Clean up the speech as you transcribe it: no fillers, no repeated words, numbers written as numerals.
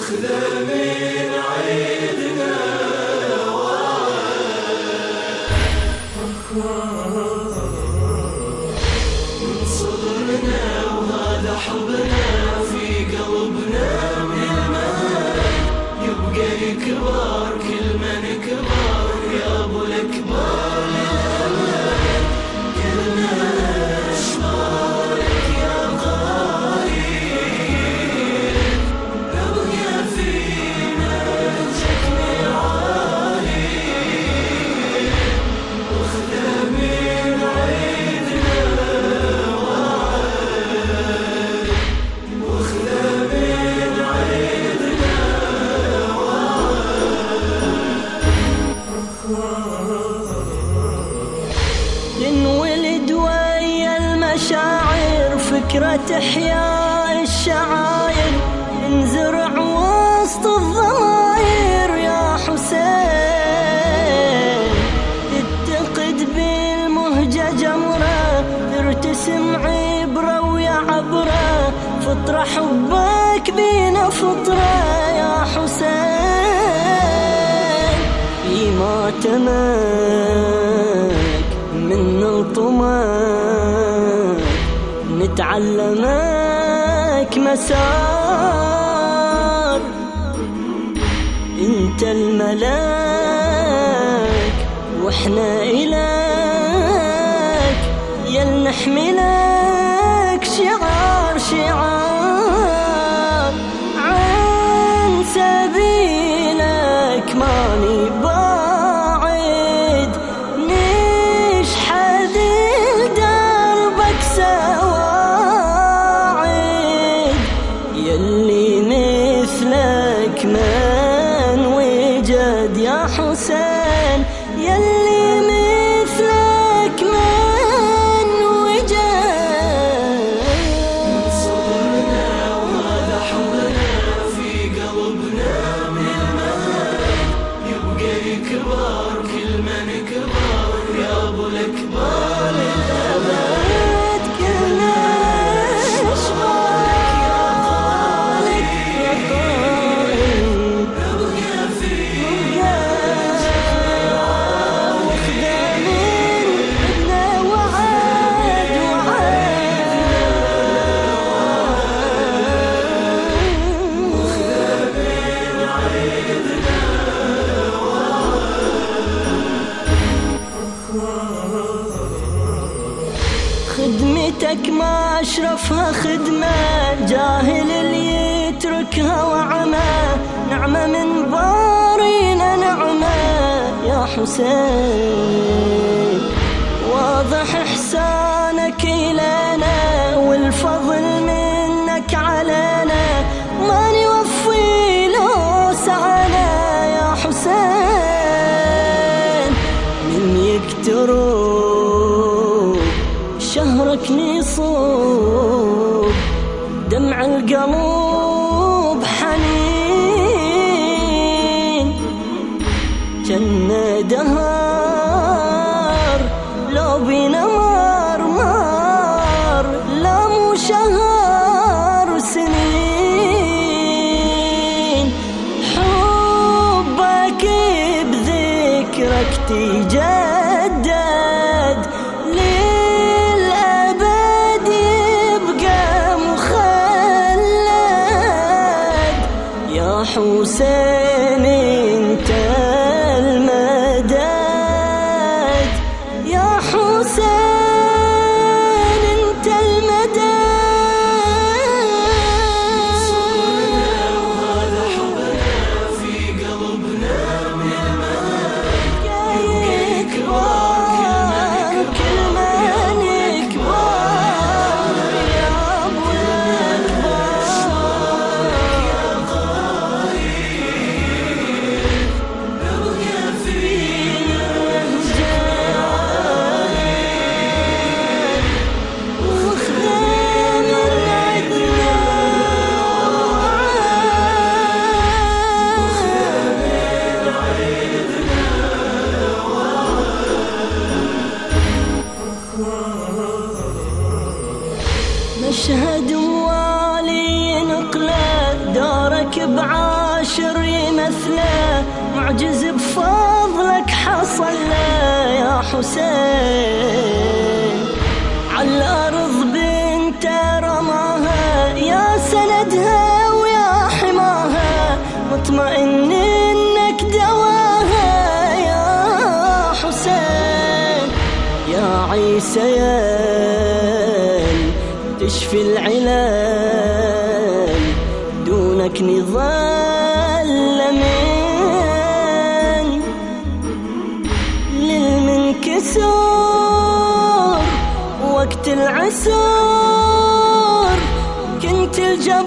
وخذه من عيدنا من صغرنا وهذا حبنا في قلبنا من المهد يبقى يكبر كل ما نكبر يا ابو الاكبر للابد قلنا اشمالك يا قايد ابقى فينا شكلي عالي وخذه من عيدنا وعد وخذه من عيدنا ينولد ويا المشاعر فكرة إحياء الشعاير انزرع وسط الضماير يا حسين تتقد بالمهجة جمرة ترتسم عبرة ويا عبرة فطرة حبك بينا فطرة يا حسين ما تمك من الطمك نتعلمك مسار انت الملاك واحنا إلك يل نحملك شعار شعار عن سبيلك ماني باعد نشحذ دربك سواعد يلي مثلك من وجد يا حسين يلي مثلك من وجد من صغرنا وهذا حبنا في قلبنا من المهد يبقى يكبر كل ما نكبر يا ابو الاكبر للابد كلنا اشمالك يا قايد ابقى فينا خدمتك ما أشرفها خدمة جاهل اللي يتركها وعمى نعمة من بارينا نعمة يا حسين واضح إحسانك إلينا والفضل منك علينا ما نوفي له سعنا يا حسين من يكتروا شهرك نصوب دمع القلوب حنين جنة دهر لو بينا مار لا مو شهر سنين حبك بذكرك تجدد للأبد يبقى مخلد يا حسين انت المدد يا حسين انت المدد وهذا حبنا في قلبنا من المهد يبقى يكبر كل ما نكبر يا ابو الاكبر راكب عاشر يمثله، معجز بفضلك حصل له يا حسين. عالأرض بنت رماها، يا سندها ويا حماها، مطمئن انك دواها يا حسين. يا عيسى تشفي العلل، دونك نظل من للمنكسور وقت العسور. كنت الجبار